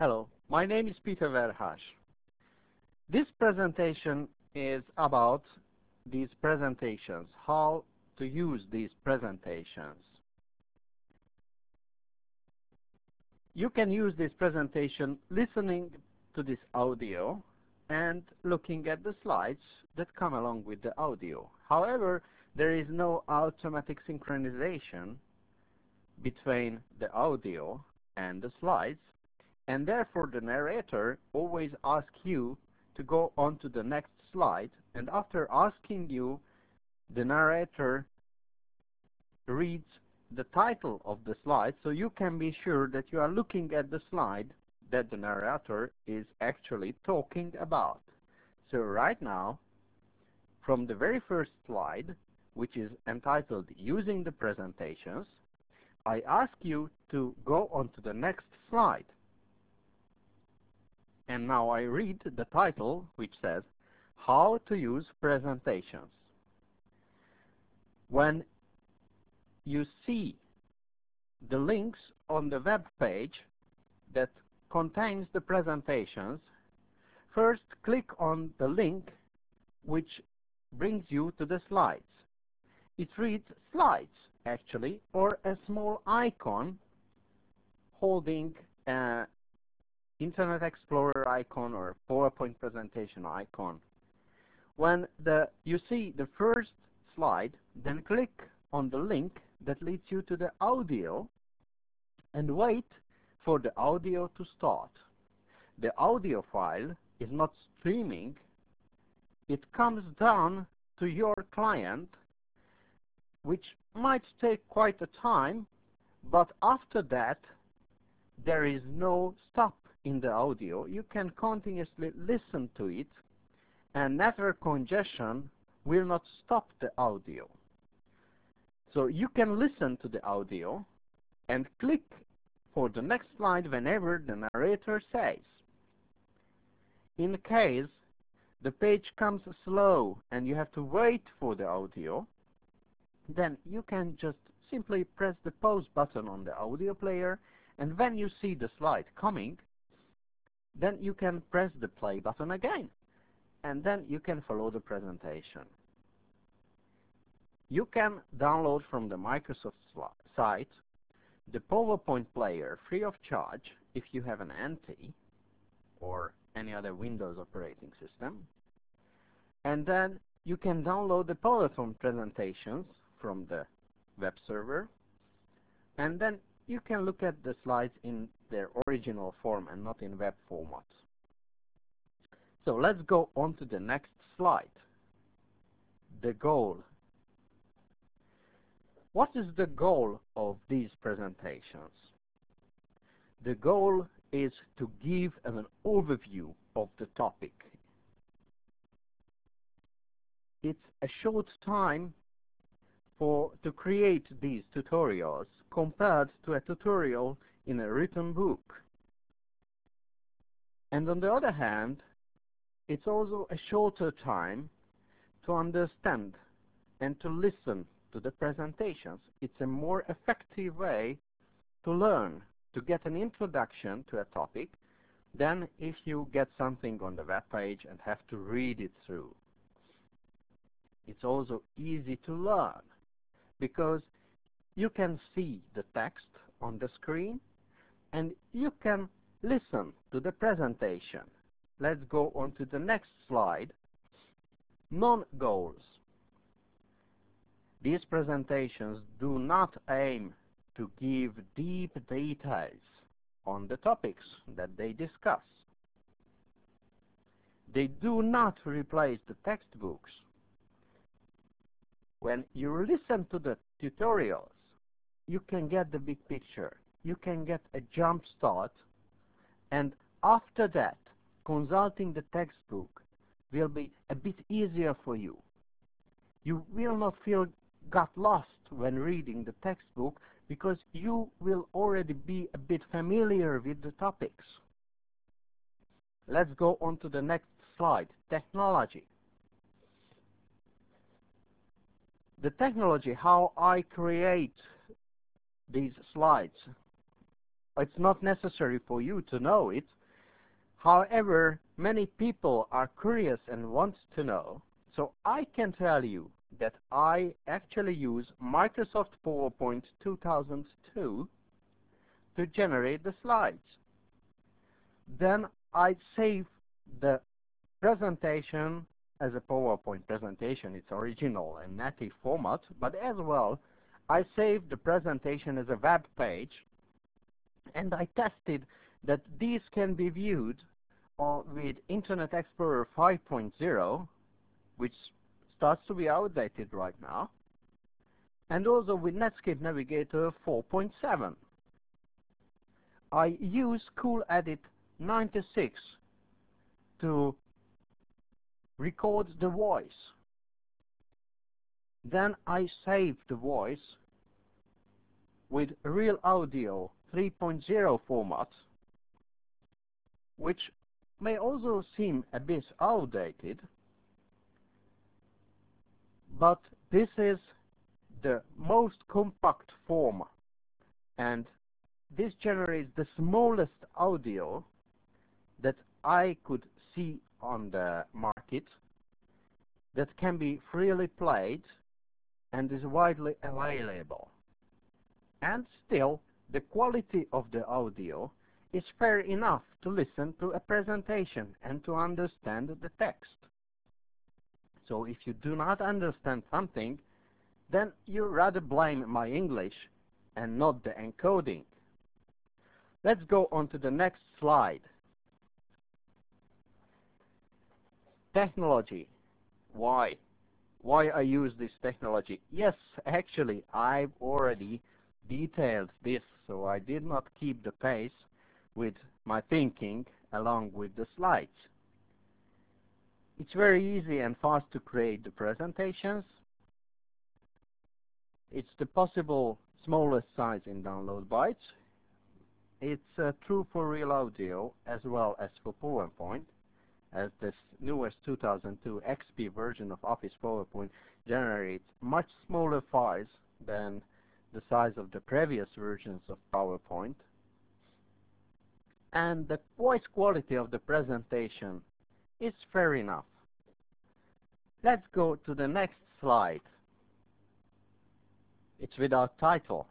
Hello, my name is Peter Verhaas. This presentation is about these presentations, how to use these presentations. You can use this presentation listening to this audio and looking at the slides that come along with the audio. However, there is no automatic synchronization between the audio and the slides, and therefore the narrator always asks you to go on to the next slide, and after asking you, the narrator reads the title of the slide, so you can be sure that you are looking at the slide that the narrator is actually talking about. So right now, from the very first slide, which is entitled Using the Presentations, I ask you to go on to the next slide. And now I read the title, which says, How to Use Presentations. When you see the links on the web page that contains the presentations, first click on the link which brings you to the slides. It reads Slides, actually, or a small icon holding an Internet Explorer icon or PowerPoint presentation icon. When you see the first slide, then click on the link that leads you to the audio and wait for the audio to start. The audio file is not streaming. It comes down to your client, which might take quite a time, but after that there is no stop in the audio. You can continuously listen to it, and network congestion will not stop the audio. So you can listen to the audio and click for the next slide whenever the narrator says. In case the page comes slow and you have to wait for the audio, then you can just simply press the pause button on the audio player, and when you see the slide coming, then you can press the play button again, and then you can follow the presentation. You can download from the Microsoft site the PowerPoint player free of charge if you have an NT or any other Windows operating system. And then you can download the PowerPoint presentations from the web server, and then you can look at the slides in their original form and not in web format. So let's go on to the next slide. The goal. What is the goal of these presentations? The goal is to give an overview of the topic. It's a short time to create these tutorials compared to a tutorial in a written book. And on the other hand, it's also a shorter time to understand and to listen to the presentations. It's a more effective way to learn, to get an introduction to a topic, than if you get something on the web page and have to read it through. It's also easy to learn because you can see the text on the screen and you can listen to the presentation. Let's go on to the next slide. Non-goals. These presentations do not aim to give deep details on the topics that they discuss. They do not replace the textbooks. When you listen to the tutorials, you can get the big picture. You can get a jump start, and after that, consulting the textbook will be a bit easier for you. You will not feel got lost when reading the textbook because you will already be a bit familiar with the topics. Let's go on to the next slide, technology. The technology, how I create these slides. It's not necessary for you to know it. However, many people are curious and want to know. So I can tell you that I actually use Microsoft PowerPoint 2002 to generate the slides. Then I save the presentation as a PowerPoint presentation. It's original and native format, but as well, I saved the presentation as a web page, and I tested that these can be viewed with Internet Explorer 5.0, which starts to be outdated right now, and also with Netscape Navigator 4.7. I use CoolEdit 96 to record the voice. Then I save the voice with Real Audio 3.0 format, which may also seem a bit outdated, but this is the most compact form, and this generates the smallest audio that I could see on the market that can be freely played and is widely available. And still, the quality of the audio is fair enough to listen to a presentation and to understand the text. So if you do not understand something, then you rather blame my English and not the encoding. Let's go on to the next slide. Technology. Why? Why I use this technology? Yes, actually, I've already detailed this, so I did not keep the pace with my thinking along with the slides. It's very easy and fast to create the presentations. It's the possible smallest size in download bytes. It's true for Real Audio as well as for PowerPoint, as this newest 2002 XP version of Office PowerPoint generates much smaller files than the size of the previous versions of PowerPoint. And the voice quality of the presentation is fair enough. Let's go to the next slide. It's without title.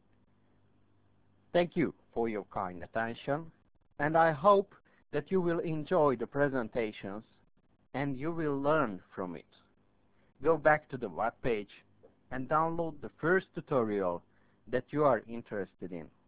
Thank you for your kind attention, and I hope that you will enjoy the presentations and you will learn from it. Go back to the web page and download the first tutorial that you are interested in.